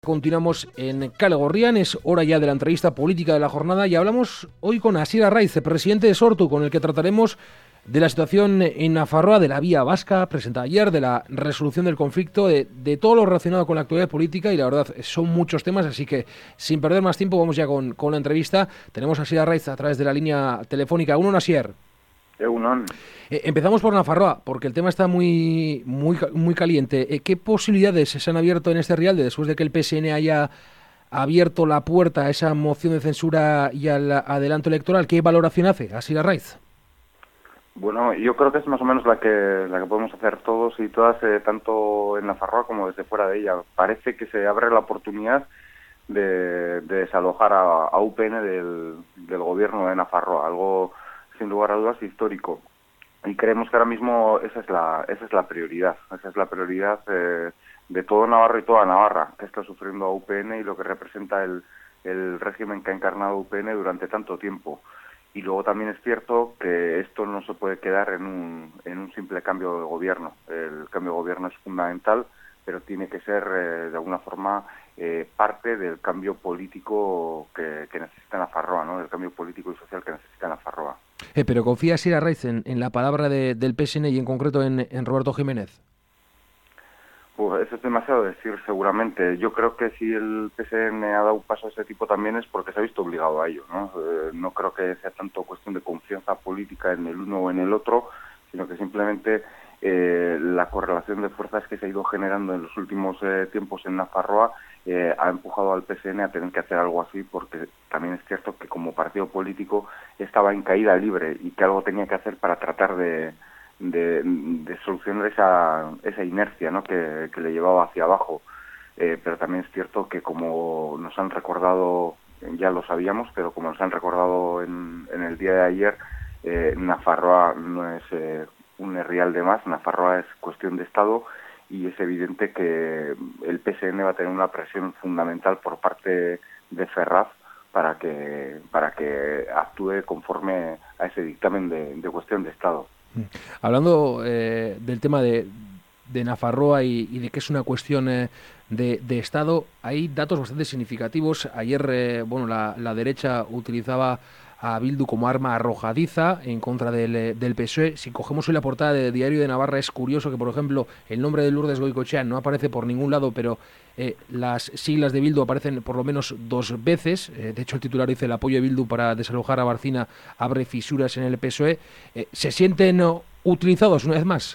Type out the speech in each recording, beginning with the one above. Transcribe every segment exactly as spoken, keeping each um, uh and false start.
Continuamos en Kale Gorrian, es hora ya de la entrevista política de la jornada y hablamos hoy con Asier Arraiz, presidente de Sortu, con el que trataremos de la situación en Nafarroa, de la vía vasca presentada ayer, de la resolución del conflicto, de, de todo lo relacionado con la actualidad política, y la verdad son muchos temas, así que sin perder más tiempo vamos ya con, con la entrevista. Tenemos a Asier Arraiz a través de la línea telefónica. Uno, Asier. Egunon. Eh, empezamos por Nafarroa, porque el tema está muy muy muy caliente. Eh, ¿Qué posibilidades se han abierto en este Rialde después de que el P S N haya abierto la puerta a esa moción de censura y al adelanto electoral? ¿Qué valoración hace Asier Arraiz? Bueno, yo creo que es más o menos la que la que podemos hacer todos y todas, eh, tanto en Nafarroa como desde fuera de ella. Parece que se abre la oportunidad de, de desalojar a, a U P N del, del gobierno de Nafarroa, algo sin lugar a dudas histórico. Y creemos que ahora mismo esa es la esa es la prioridad, esa es la prioridad eh, de todo Navarra y toda Navarra, que está sufriendo a U P N y lo que representa el, el régimen que ha encarnado U P N durante tanto tiempo. Y luego también es cierto que esto no se puede quedar en un, en un simple cambio de gobierno. El cambio de gobierno es fundamental, pero tiene que ser eh, de alguna forma eh, parte del cambio político que, que necesita Nafarroa, ¿no? Del cambio político y social que necesita Nafarroa. Eh, pero confía Asier Arraiz en, en la palabra de, del P S N y en concreto en, en Roberto Jiménez. Pues eso es demasiado decir, seguramente. Yo creo que si el P S N ha dado un paso a ese tipo también es porque se ha visto obligado a ello, ¿no? Eh, no creo que sea tanto cuestión de confianza política en el uno o en el otro, sino que simplemente eh, la correlación de fuerzas que se ha ido generando en los últimos eh, tiempos en Nafarroa eh, ha empujado al P S N a tener que hacer algo así, porque también es cierto que como partido político estaba en caída libre y que algo tenía que hacer para tratar de... De, de solucionar esa, esa inercia, ¿no? que, que le llevaba hacia abajo. Eh, pero también es cierto que, como nos han recordado, ya lo sabíamos, pero como nos han recordado en, en el día de ayer, eh, Nafarroa no es eh, un herrial de más, Nafarroa es cuestión de Estado, y es evidente que el P S N va a tener una presión fundamental por parte de Ferraz para que, para que actúe conforme a ese dictamen de, de cuestión de Estado. Hablando eh, del tema de, de Nafarroa y, y de que es una cuestión eh, de, de Estado, hay datos bastante significativos. Ayer, eh, bueno, la, la derecha utilizaba a Bildu como arma arrojadiza en contra del, del P S O E. Si cogemos hoy la portada de Diario de Navarra, es curioso que, por ejemplo, el nombre de Lourdes Goicoechea no aparece por ningún lado, pero eh, las siglas de Bildu aparecen por lo menos dos veces. Eh, de hecho, el titular dice: el apoyo de Bildu para desalojar a Barcina abre fisuras en el P S O E. Eh, ¿Se sienten utilizados una vez más?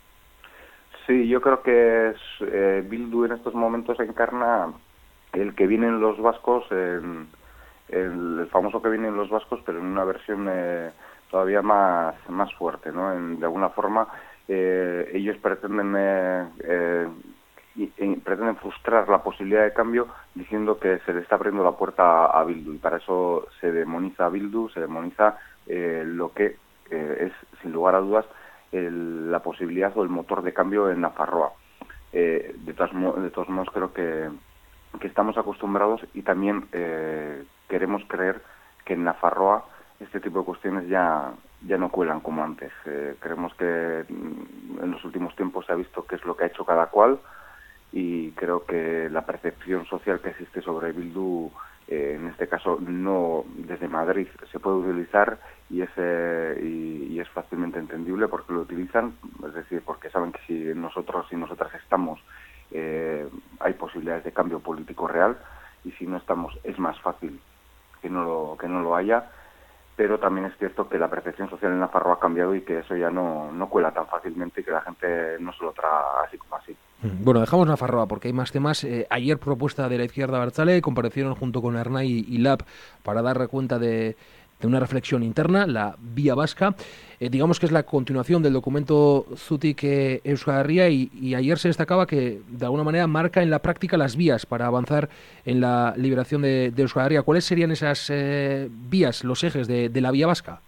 Sí, yo creo que es, eh, Bildu en estos momentos encarna el que vienen los vascos, en, el, el famoso que vienen los vascos, pero en una versión eh, todavía más más fuerte, ¿no? En, de alguna forma, eh, ellos pretenden eh, eh, y, y pretenden frustrar la posibilidad de cambio diciendo que se le está abriendo la puerta a, a Bildu, y para eso se demoniza a Bildu, se demoniza eh, lo que eh, es, sin lugar a dudas, El, la posibilidad o el motor de cambio en Nafarroa. Eh, de, todas, de todos modos, creo que, que estamos acostumbrados y también eh, queremos creer que en Nafarroa este tipo de cuestiones ya, ya no cuelan como antes. Eh, creemos que en los últimos tiempos se ha visto qué es lo que ha hecho cada cual, y creo que la percepción social que existe sobre Bildu, eh, en este caso no desde Madrid, se puede utilizar y es, eh, y, y es fácilmente entendible porque lo utilizan, es decir, porque saben que si nosotros y nosotras estamos, eh, hay posibilidades de cambio político real, y si no estamos es más fácil que no lo, que no lo haya. Pero también es cierto que la percepción social en Nafarroa ha cambiado y que eso ya no, no cuela tan fácilmente y que la gente no se lo traga así como así. Bueno, dejamos Nafarroa porque hay más temas. Eh, ayer, propuesta de la izquierda abertzale, comparecieron junto con Ernai y, y Lab para dar cuenta de, de una reflexión interna, la vía vasca. Eh, digamos que es la continuación del documento Zutik eh, Euskal Herria, y, y ayer se destacaba que de alguna manera marca en la práctica las vías para avanzar en la liberación de, de Euskal Herria. ¿Cuáles serían esas eh, vías, los ejes de, de la vía vasca?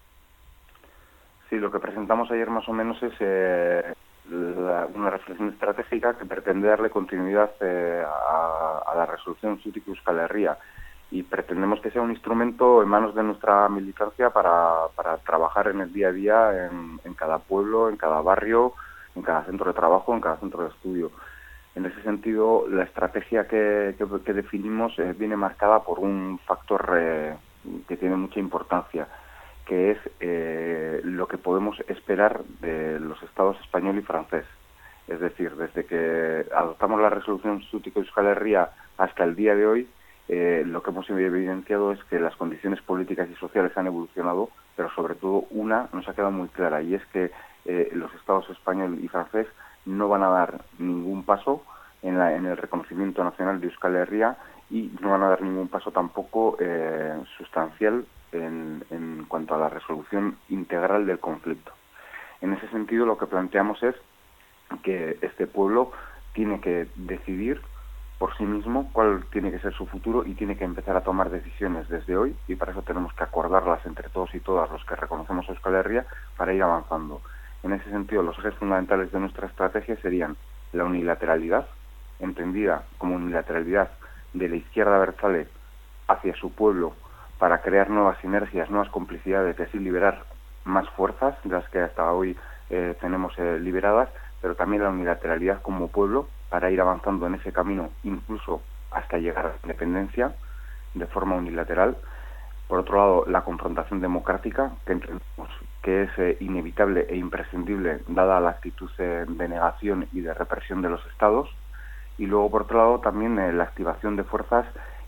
Sí, lo que presentamos ayer más o menos es eh, la, una reflexión estratégica que pretende darle continuidad eh, a, a la resolución Zutik Euskal Herria, y pretendemos que sea un instrumento en manos de nuestra militancia para, para trabajar en el día a día en, en cada pueblo, en cada barrio, en cada centro de trabajo, en cada centro de estudio. En ese sentido, la estrategia que, que, que definimos eh, viene marcada por un factor eh, que tiene mucha importancia, que es eh, lo que podemos esperar de los estados español y francés. Es decir, desde que adoptamos la resolución Estatuto de Euskal Herria hasta el día de hoy, eh, lo que hemos evidenciado es que las condiciones políticas y sociales han evolucionado, pero sobre todo una nos ha quedado muy clara, y es que eh, los estados español y francés no van a dar ningún paso en, la, en el reconocimiento nacional de Euskal Herria, y no van a dar ningún paso tampoco eh, sustancial en, en cuanto a la resolución integral del conflicto. En ese sentido, lo que planteamos es que este pueblo tiene que decidir por sí mismo cuál tiene que ser su futuro, y tiene que empezar a tomar decisiones desde hoy, y para eso tenemos que acordarlas entre todos y todas los que reconocemos a Euskal Herria para ir avanzando. En ese sentido, los ejes fundamentales de nuestra estrategia serían la unilateralidad, entendida como unilateralidad de la izquierda abertzale hacia su pueblo para crear nuevas sinergias, nuevas complicidades y así liberar más fuerzas de las que hasta hoy eh, tenemos eh, liberadas, pero también la unilateralidad como pueblo para ir avanzando en ese camino incluso hasta llegar a la independencia de forma unilateral. Por otro lado, la confrontación democrática, que entendemos que es eh, inevitable e imprescindible dada la actitud eh, de negación y de represión de los estados. Y luego, por otro lado, también eh, la activación de fuerzas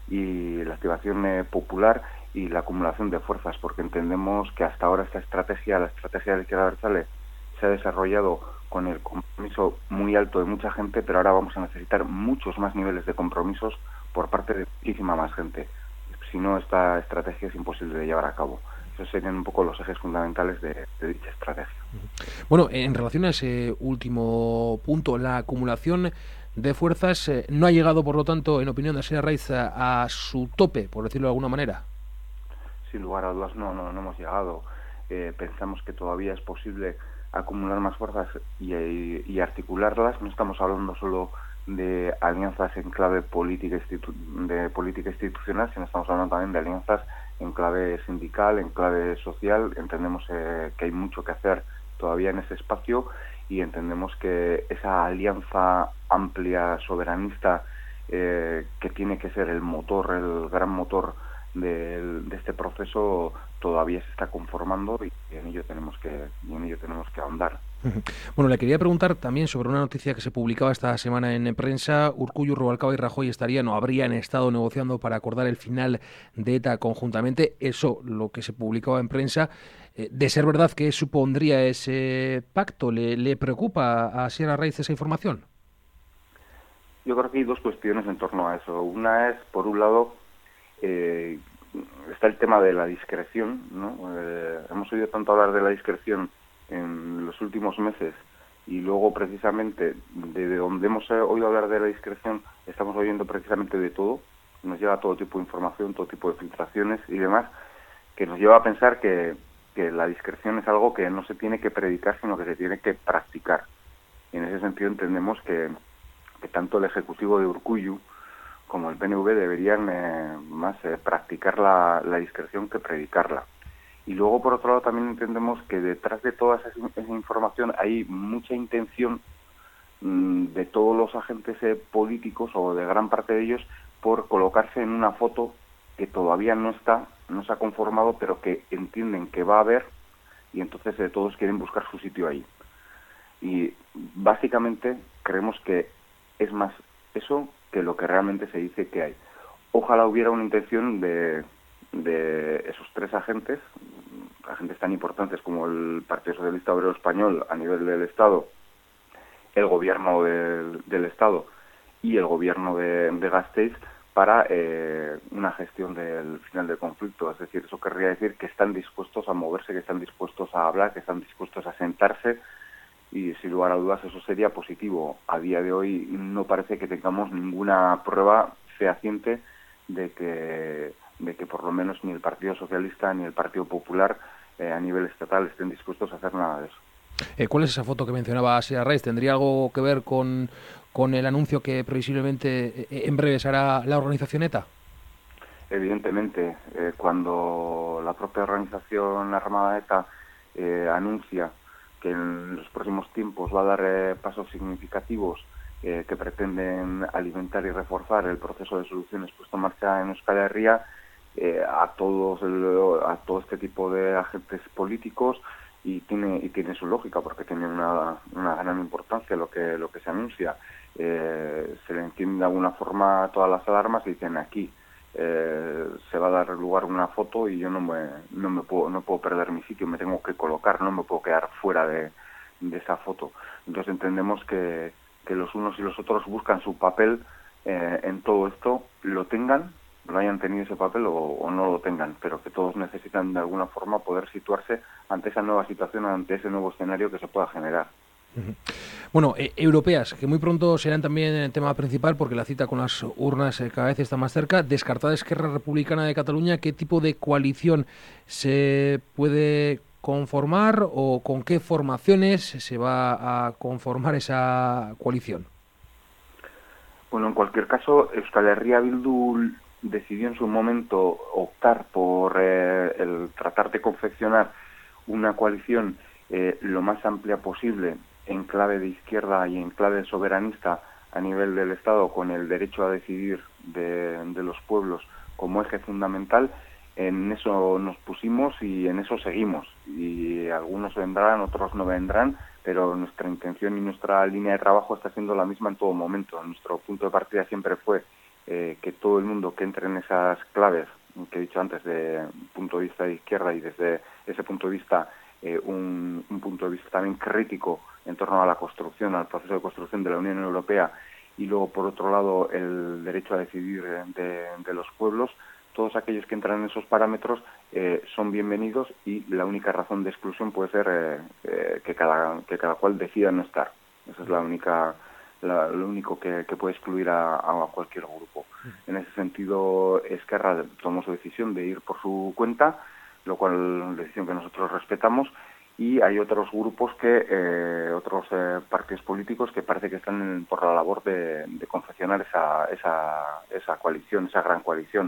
y la activación eh, popular y la acumulación de fuerzas, porque entendemos que hasta ahora esta estrategia, la estrategia de la izquierda abertzale, se ha desarrollado con el compromiso muy alto de mucha gente, pero ahora vamos a necesitar muchos más niveles de compromisos por parte de muchísima más gente. Si no, esta estrategia es imposible de llevar a cabo. Esos serían un poco los ejes fundamentales de, de dicha estrategia. Bueno, en relación a ese último punto, la acumulación de fuerzas eh, no ha llegado, por lo tanto, en opinión de Asier Arraiz, a, a su tope, por decirlo de alguna manera. Sin lugar a dudas, no, no, no hemos llegado. Eh, pensamos que todavía es posible acumular más fuerzas y, y, y articularlas. No estamos hablando solo de alianzas en clave política, institu de política institucional, sino estamos hablando también de alianzas en clave sindical, en clave social. Entendemos eh, que hay mucho que hacer todavía en ese espacio, y entendemos que esa alianza amplia, soberanista, eh, que tiene que ser el motor, el gran motor de, de este proceso, todavía se está conformando, y en ello tenemos que, y en ello tenemos que ahondar. Bueno, le quería preguntar también sobre una noticia que se publicaba esta semana en prensa. Urkullu, Rubalcaba y Rajoy estarían o habrían estado negociando para acordar el final de ETA conjuntamente. Eso, lo que se publicaba en prensa. Eh, de ser verdad, ¿qué supondría ese pacto? ¿Le, le preocupa a Asier Arraiz esa información? Yo creo que hay dos cuestiones en torno a eso. Una es, por un lado, eh, está el tema de la discreción, ¿no? Eh, hemos oído tanto hablar de la discreción en los últimos meses, y luego precisamente de donde hemos oído hablar de la discreción estamos oyendo precisamente de todo. Nos llega todo tipo de información, todo tipo de filtraciones y demás, que nos lleva a pensar que, que la discreción es algo que no se tiene que predicar, sino que se tiene que practicar. Y en ese sentido entendemos que, que tanto el Ejecutivo de Urkullu como el P N V deberían eh, más eh, practicar la, la discreción que predicarla. Y luego, por otro lado, también entendemos que detrás de toda esa, esa información hay mucha intención mmm, de todos los agentes eh, políticos, o de gran parte de ellos, por colocarse en una foto que todavía no está, no se ha conformado, pero que entienden que va a haber, y entonces eh, todos quieren buscar su sitio ahí. Y básicamente creemos que es más eso que lo que realmente se dice que hay. Ojalá hubiera una intención de, de esos tres agentes, agentes tan importantes como el Partido Socialista Obrero Español a nivel del Estado, el gobierno del, del Estado y el gobierno de, de Gasteiz, para eh, una gestión del final del conflicto. Es decir, eso querría decir que están dispuestos a moverse, que están dispuestos a hablar, que están dispuestos a sentarse, y sin lugar a dudas eso sería positivo. A día de hoy no parece que tengamos ninguna prueba fehaciente de que, de que por lo menos ni el Partido Socialista ni el Partido Popular eh, a nivel estatal estén dispuestos a hacer nada de eso. Eh, ¿Cuál es esa foto que mencionaba Asier Arraiz? ¿Tendría algo que ver con, con el anuncio que previsiblemente eh, en breve se hará la organización ETA? Evidentemente, eh, cuando la propia organización armada ETA eh, anuncia que en los próximos tiempos va a dar eh, pasos significativos eh, que pretenden alimentar y reforzar el proceso de soluciones puesto en marcha en Euskal Herria eh, a todos el, a todo este tipo de agentes políticos, y tiene y tiene su lógica, porque tiene una, una gran importancia lo que lo que se anuncia. Eh, se le enciende de alguna forma todas las alarmas y dicen aquí eh, se va a dar lugar a una foto y yo no me no me puedo no puedo perder mi sitio, me tengo que colocar, no me puedo quedar fuera de, de esa foto. Entonces entendemos que, que los unos y los otros buscan su papel eh, en todo esto, lo tengan, no hayan tenido ese papel o, o no lo tengan, pero que todos necesitan de alguna forma poder situarse ante esa nueva situación, ante ese nuevo escenario que se pueda generar. Uh-huh. Bueno, eh, europeas, que muy pronto serán también el tema principal, porque la cita con las urnas eh, cada vez está más cerca. Descartada Esquerra Republicana de Cataluña, ¿qué tipo de coalición se puede conformar o con qué formaciones se va a conformar esa coalición? Bueno, en cualquier caso, Euskal Herria Bildu decidió en su momento optar por eh, el tratar de confeccionar una coalición eh, lo más amplia posible, en clave de izquierda y en clave soberanista a nivel del Estado, con el derecho a decidir de, de los pueblos como eje fundamental. En eso nos pusimos y en eso seguimos. Y algunos vendrán, otros no vendrán, pero nuestra intención y nuestra línea de trabajo está siendo la misma en todo momento. Nuestro punto de partida siempre fue eh, que todo el mundo que entre en esas claves, que he dicho antes, de punto de vista de izquierda, y desde ese punto de vista eh, un, un punto de vista también crítico en torno a la construcción, al proceso de construcción de la Unión Europea, y luego, por otro lado, el derecho a decidir de, de los pueblos, todos aquellos que entran en esos parámetros eh, son bienvenidos, y la única razón de exclusión puede ser eh, eh, que cada que cada cual decida no estar. Esa es la única la, lo único que, que puede excluir a, a cualquier grupo. En ese sentido, Esquerra tomó su decisión de ir por su cuenta, lo cual es una decisión que nosotros respetamos, y hay otros grupos que eh, otros eh, partidos políticos que parece que están en, por la labor de, de confeccionar esa, esa esa coalición, esa gran coalición.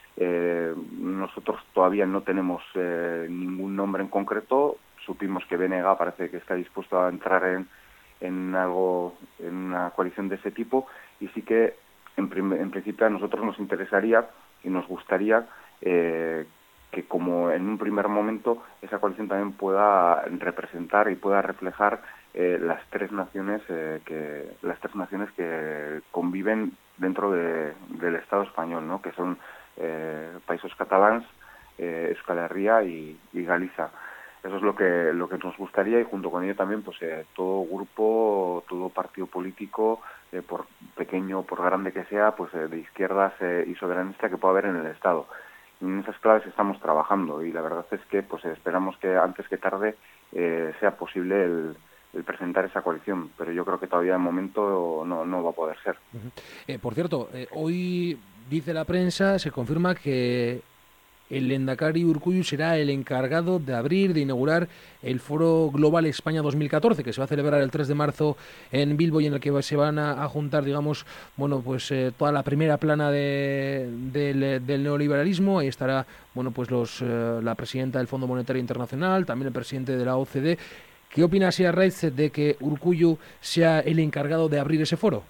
Eh, nosotros todavía no tenemos eh, ningún nombre en concreto. Supimos que B N G parece que está dispuesto a entrar en, en algo, en una coalición de ese tipo, y sí que en, prim en principio a nosotros nos interesaría y nos gustaría eh, que, como en un primer momento, esa coalición también pueda representar y pueda reflejar eh, las tres naciones eh, que las tres naciones que conviven dentro de, del Estado español, ¿no? Que son Eh, Països Catalans, eh, Euskal Herria y, y Galiza. Eso es lo que lo que nos gustaría, y junto con ello también pues eh, todo grupo, todo partido político, eh, por pequeño o por grande que sea, pues eh, de izquierdas eh, y soberanista que pueda haber en el Estado. Y en esas claves estamos trabajando, y la verdad es que pues esperamos que antes que tarde eh, sea posible el, el presentar esa coalición, pero yo creo que todavía de momento no, no va a poder ser. Uh-huh. eh, por cierto, eh, hoy dice la prensa, se confirma que el Lehendakari Urkullu será el encargado de abrir, de inaugurar el Foro Global España dos mil catorce, que se va a celebrar el tres de marzo en Bilbo, y en el que se van a, a juntar, digamos, bueno, pues eh, toda la primera plana de, de, del neoliberalismo. Ahí estará, bueno, pues los eh, la presidenta del Fondo Monetario Internacional, también el presidente de la O C D. ¿Qué opina Sia Reitz de que Urkullu sea el encargado de abrir ese foro?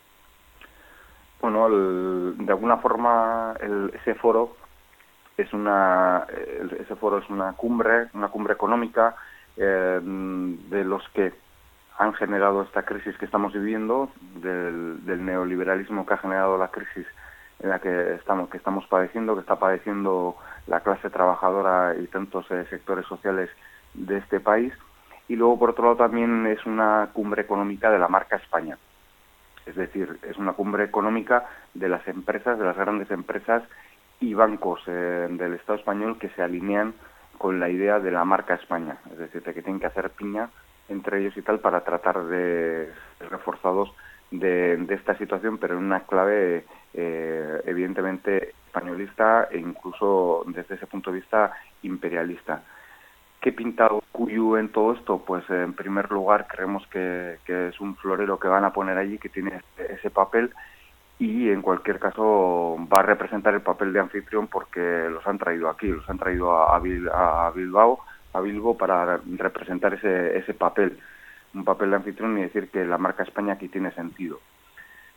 Bueno, el, de alguna forma el, ese foro es una el, ese foro es una cumbre, una cumbre económica eh, de los que han generado esta crisis que estamos viviendo, del, del neoliberalismo que ha generado la crisis en la que estamos que estamos padeciendo, que está padeciendo la clase trabajadora y tantos eh, sectores sociales de este país. Y luego, por otro lado, también es una cumbre económica de la marca España. Es decir, es una cumbre económica de las empresas, de las grandes empresas y bancos eh, del Estado español, que se alinean con la idea de la marca España. Es decir, de que tienen que hacer piña entre ellos y tal para tratar de ser reforzados de, de esta situación, pero en una clave eh, evidentemente españolista e incluso desde ese punto de vista imperialista. ¿Qué pinta Urkullu en todo esto? Pues en primer lugar creemos que, que es un florero que van a poner allí, que tiene ese papel, y en cualquier caso va a representar el papel de anfitrión, porque los han traído aquí, los han traído a, a, Bil, a Bilbao, a Bilbo, para representar ese, ese papel, un papel de anfitrión, y decir que la marca España aquí tiene sentido.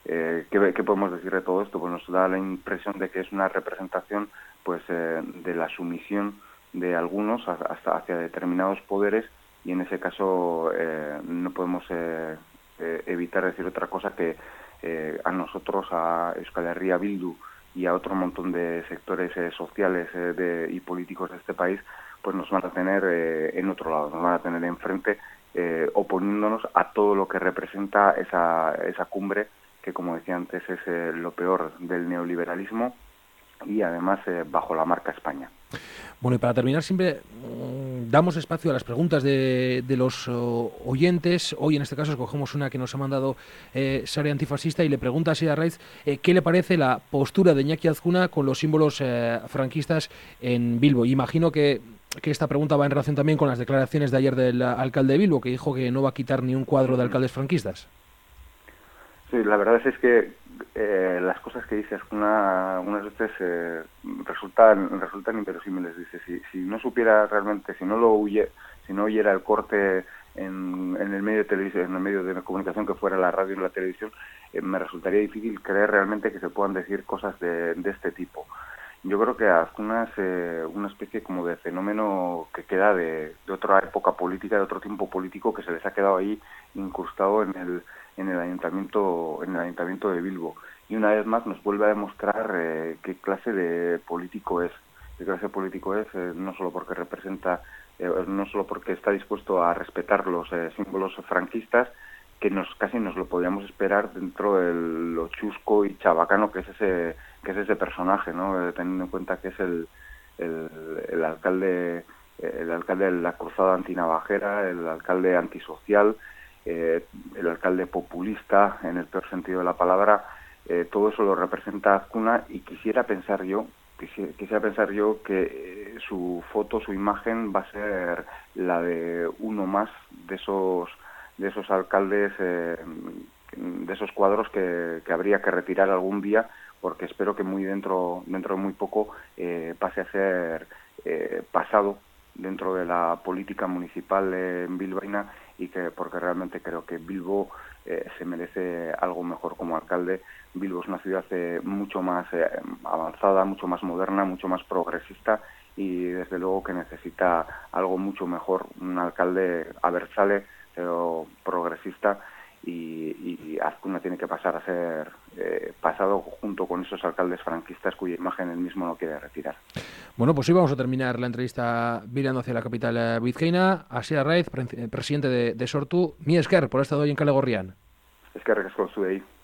eh, ¿qué, ¿qué podemos decir de todo esto? Pues nos da la impresión de que es una representación pues eh, de la sumisión de algunos hasta hacia determinados poderes, y en ese caso eh, no podemos eh, eh, evitar decir otra cosa que eh, a nosotros, a Euskal Herria Bildu y a otro montón de sectores eh, sociales eh, de, y políticos de este país, pues nos van a tener eh, en otro lado, nos van a tener enfrente, eh, oponiéndonos a todo lo que representa esa, esa cumbre, que como decía antes es eh, lo peor del neoliberalismo, y además eh, bajo la marca España. Bueno, y para terminar siempre mmm, damos espacio a las preguntas de, de los uh, oyentes. Hoy en este caso escogemos una que nos ha mandado eh, Sare Antifascista, y le pregunta a Asier Arraiz eh, qué le parece la postura de Iñaki Azkuna con los símbolos eh, franquistas en Bilbo. Y imagino que, que esta pregunta va en relación también con las declaraciones de ayer del alcalde de Bilbo, que dijo que no va a quitar ni un cuadro de alcaldes franquistas. Sí, la verdad es que eh, las cosas que dices una, unas veces eh, resultan resultan inverosímiles. Dice, si, si no supiera realmente, si no lo huye, si no oyera el corte en, en el medio de televisión, en el medio de comunicación que fuera la radio y la televisión, eh, me resultaría difícil creer realmente que se puedan decir cosas de, de este tipo. Yo creo que Azkuna es eh, una especie como de fenómeno que queda de, de otra época política, de otro tiempo político, que se les ha quedado ahí incrustado en el en el ayuntamiento en el ayuntamiento de Bilbo, y una vez más nos vuelve a demostrar eh, qué clase de político es, qué clase de político es, eh, no solo porque representa, eh, no solo porque está dispuesto a respetar los eh, símbolos franquistas, que nos casi nos lo podríamos esperar dentro de lo chusco y chabacano que es ese que es ese personaje, ¿no? Eh, teniendo en cuenta que es el el, el alcalde el alcalde de la cruzada antinavajera, el alcalde antisocial, eh, el alcalde populista en el peor sentido de la palabra. Eh, todo eso lo representa Azkuna, y quisiera pensar yo quisiera, quisiera pensar yo que eh, su foto, su imagen va a ser la de uno más de esos de esos alcaldes, eh, de esos cuadros que, que habría que retirar algún día, porque espero que muy dentro dentro de muy poco eh, pase a ser eh, pasado dentro de la política municipal eh, bilbaína, y que porque realmente creo que Bilbo eh, se merece algo mejor como alcalde. Bilbo es una ciudad eh, mucho más eh, avanzada, mucho más moderna, mucho más progresista, y desde luego que necesita algo mucho mejor, un alcalde abertzale, pero progresista, y, y Azkuna tiene que pasar a ser eh, pasado junto con esos alcaldes franquistas cuya imagen él mismo no quiere retirar. Bueno, pues hoy vamos a terminar la entrevista mirando hacia la capital eh, vizcaína. Asier Arraiz, pre presidente de, de Sortu. Mi esker por estar hoy en Kale Gorrian. Eskerrik asko zuei.